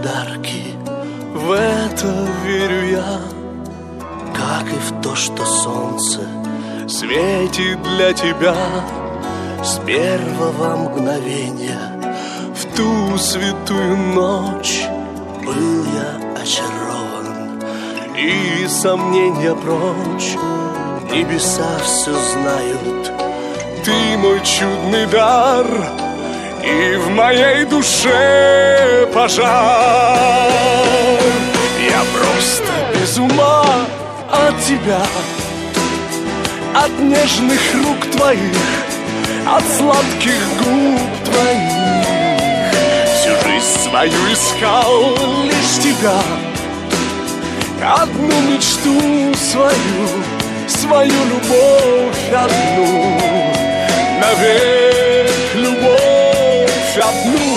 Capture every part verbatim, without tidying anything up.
подарки. В это верю я, как и в то, что солнце светит для тебя с первого мгновения. В ту святую ночь был я очарован, и сомнения прочь. Небеса все знают, ты мой чудный дар, и в моей душе пожар. Я просто без ума от тебя, от нежных рук твоих, от сладких губ твоих. Всю жизнь свою искал лишь тебя, одну мечту свою, свою любовь одну, навек любовь одну.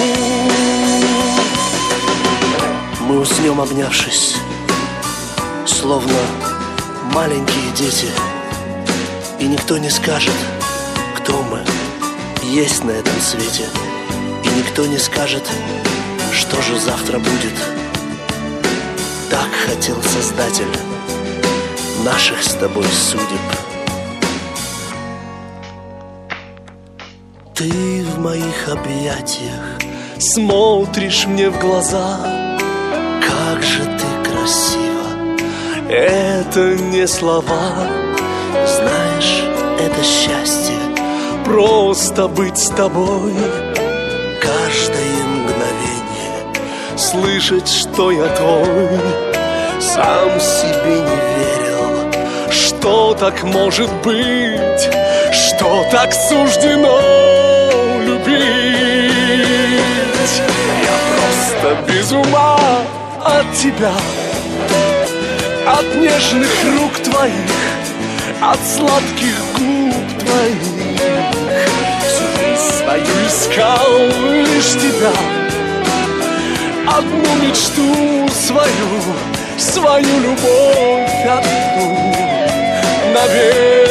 Мы уснем, обнявшись, словно маленькие дети, и никто не скажет, кто мы есть на этом свете, и никто не скажет, что же завтра будет. Так хотел Создатель наших с тобой судеб. Ты в моих объятиях смотришь мне в глаза. Как же ты красива, это не слова. Знаешь, это счастье, просто быть с тобой. Каждое мгновение слышать, что я твой. Сам себе не верил, что так может быть, что так суждено любить. Я просто без ума от тебя, от нежных рук твоих, от сладких губ твоих. Всю жизнь свою искал лишь тебя, одну мечту свою, свою любовь одну навек.